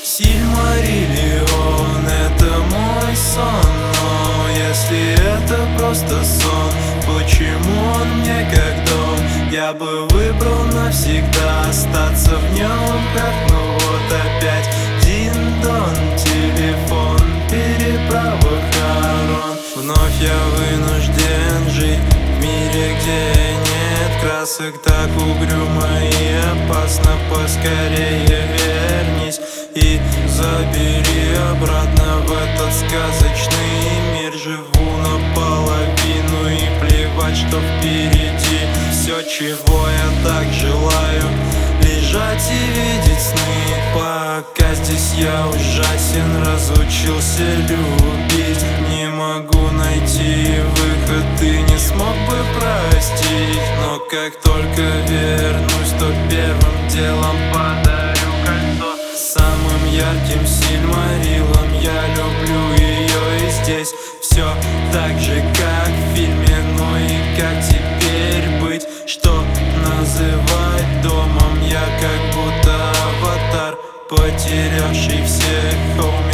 Сильмариллион — это мой сон, но если это просто сон, почему он мне как дом? Я бы выбрал навсегда остаться в нем, как ну вот опять дин-дон, телефон, переправа Харон. Вновь я вынужден жить в мире, где нет красок, так угрюмо и опасно. Поскорее вернись и забери обратно в этот сказочный мир. Живу наполовину и плевать, что впереди. Все, чего я так желаю, лежать и видеть сны. Пока здесь я ужасен, разучился любить. Не могу найти выход и не смог бы простить. Но как только вернусь, то первым делом подарю кольцо самым ярким сильмариллом. Я люблю ее и здесь все так же, как в фильме. Ну и как теперь быть, что называть домом? Я как будто аватар, потерявший всех.